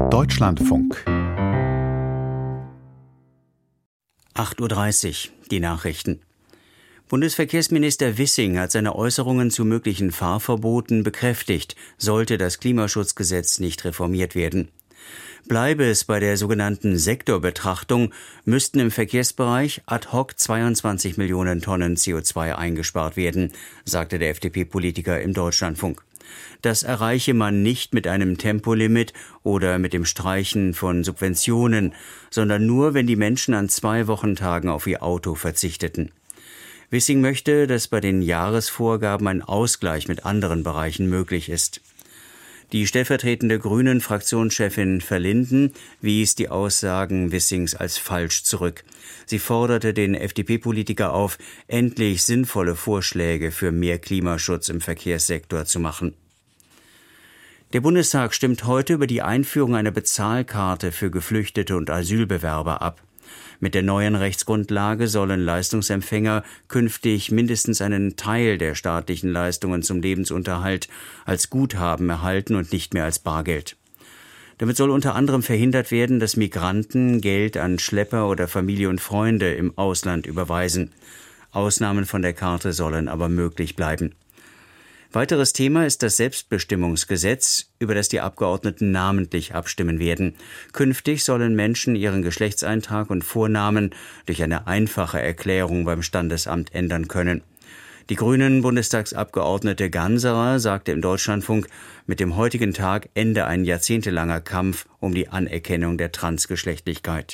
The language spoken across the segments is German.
Deutschlandfunk 8:30 Uhr, die Nachrichten. Bundesverkehrsminister Wissing hat seine Äußerungen zu möglichen Fahrverboten bekräftigt, sollte das Klimaschutzgesetz nicht reformiert werden. Bleibe es bei der sogenannten Sektorbetrachtung, müssten im Verkehrsbereich ad hoc 22 Millionen Tonnen CO2 eingespart werden, sagte der FDP-Politiker im Deutschlandfunk. Das erreiche man nicht mit einem Tempolimit oder mit dem Streichen von Subventionen, sondern nur, wenn die Menschen an 2 Wochentagen auf ihr Auto verzichteten. Wissing möchte, dass bei den Jahresvorgaben ein Ausgleich mit anderen Bereichen möglich ist. Die stellvertretende Grünen-Fraktionschefin Verlinden wies die Aussagen Wissings als falsch zurück. Sie forderte den FDP-Politiker auf, endlich sinnvolle Vorschläge für mehr Klimaschutz im Verkehrssektor zu machen. Der Bundestag stimmt heute über die Einführung einer Bezahlkarte für Geflüchtete und Asylbewerber ab. Mit der neuen Rechtsgrundlage sollen Leistungsempfänger künftig mindestens einen Teil der staatlichen Leistungen zum Lebensunterhalt als Guthaben erhalten und nicht mehr als Bargeld. Damit soll unter anderem verhindert werden, dass Migranten Geld an Schlepper oder Familie und Freunde im Ausland überweisen. Ausnahmen von der Karte sollen aber möglich bleiben. Weiteres Thema ist das Selbstbestimmungsgesetz, über das die Abgeordneten namentlich abstimmen werden. Künftig sollen Menschen ihren Geschlechtseintrag und Vornamen durch eine einfache Erklärung beim Standesamt ändern können. Die Grünen-Bundestagsabgeordnete Ganserer sagte im Deutschlandfunk, mit dem heutigen Tag ende ein jahrzehntelanger Kampf um die Anerkennung der Transgeschlechtlichkeit.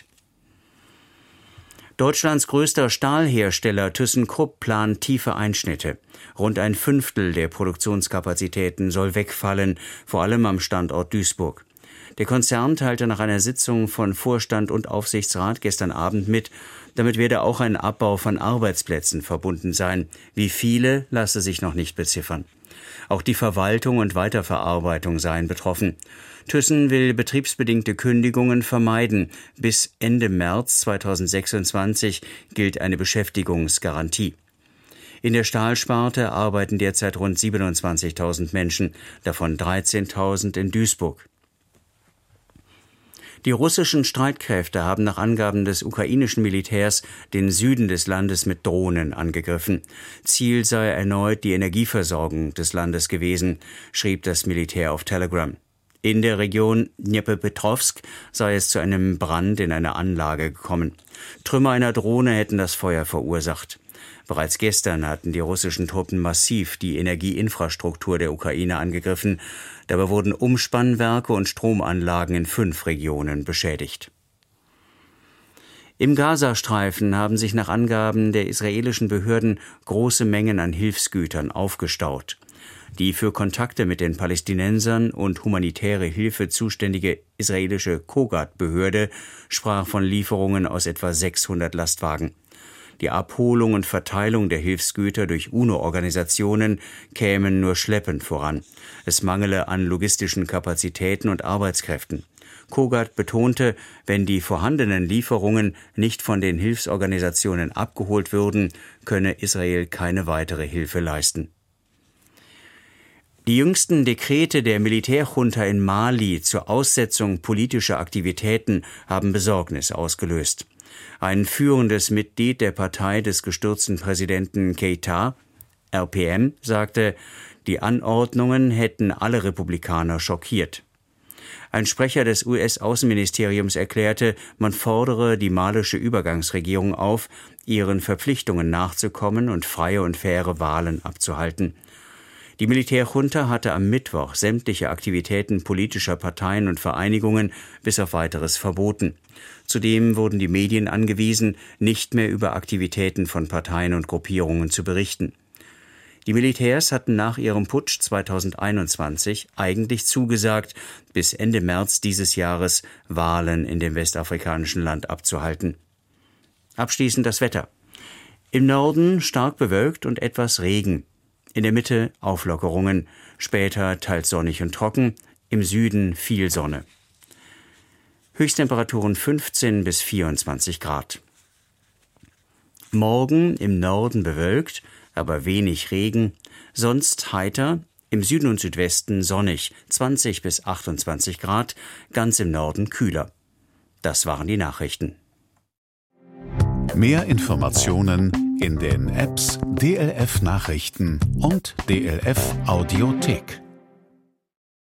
Deutschlands größter Stahlhersteller ThyssenKrupp plant tiefe Einschnitte. Rund 1/5 der Produktionskapazitäten soll wegfallen, vor allem am Standort Duisburg. Der Konzern teilte nach einer Sitzung von Vorstand und Aufsichtsrat gestern Abend mit, damit werde auch ein Abbau von Arbeitsplätzen verbunden sein. Wie viele, lasse sich noch nicht beziffern. Auch die Verwaltung und Weiterverarbeitung seien betroffen. Thyssen will betriebsbedingte Kündigungen vermeiden. Bis Ende März 2026 gilt eine Beschäftigungsgarantie. In der Stahlsparte arbeiten derzeit rund 27.000 Menschen, davon 13.000 in Duisburg. Die russischen Streitkräfte haben nach Angaben des ukrainischen Militärs den Süden des Landes mit Drohnen angegriffen. Ziel sei erneut die Energieversorgung des Landes gewesen, schrieb das Militär auf Telegram. In der Region Dnipropetrovsk sei es zu einem Brand in einer Anlage gekommen. Trümmer einer Drohne hätten das Feuer verursacht. Bereits gestern hatten die russischen Truppen massiv die Energieinfrastruktur der Ukraine angegriffen. Dabei wurden Umspannwerke und Stromanlagen in 5 Regionen beschädigt. Im Gazastreifen haben sich nach Angaben der israelischen Behörden große Mengen an Hilfsgütern aufgestaut. Die für Kontakte mit den Palästinensern und humanitäre Hilfe zuständige israelische Kogat-Behörde sprach von Lieferungen aus etwa 600 Lastwagen. Die Abholung und Verteilung der Hilfsgüter durch UNO-Organisationen kämen nur schleppend voran. Es mangele an logistischen Kapazitäten und Arbeitskräften. Kogat betonte, wenn die vorhandenen Lieferungen nicht von den Hilfsorganisationen abgeholt würden, könne Israel keine weitere Hilfe leisten. Die jüngsten Dekrete der Militärjunta in Mali zur Aussetzung politischer Aktivitäten haben Besorgnis ausgelöst. Ein führendes Mitglied der Partei des gestürzten Präsidenten Keïta, RPM, sagte, die Anordnungen hätten alle Republikaner schockiert. Ein Sprecher des US-Außenministeriums erklärte, man fordere die malische Übergangsregierung auf, ihren Verpflichtungen nachzukommen und freie und faire Wahlen abzuhalten. Die Militärjunta hatte am Mittwoch sämtliche Aktivitäten politischer Parteien und Vereinigungen bis auf Weiteres verboten. Zudem wurden die Medien angewiesen, nicht mehr über Aktivitäten von Parteien und Gruppierungen zu berichten. Die Militärs hatten nach ihrem Putsch 2021 eigentlich zugesagt, bis Ende März dieses Jahres Wahlen in dem westafrikanischen Land abzuhalten. Abschließend das Wetter. Im Norden stark bewölkt und etwas Regen. In der Mitte Auflockerungen, später teils sonnig und trocken, im Süden viel Sonne. Höchsttemperaturen 15 bis 24 Grad. Morgen im Norden bewölkt, aber wenig Regen, sonst heiter, Im Süden und Südwesten sonnig, 20 bis 28 Grad, ganz im Norden kühler. Das waren die Nachrichten. Mehr Informationen in den Apps DLF Nachrichten und DLF Audiothek.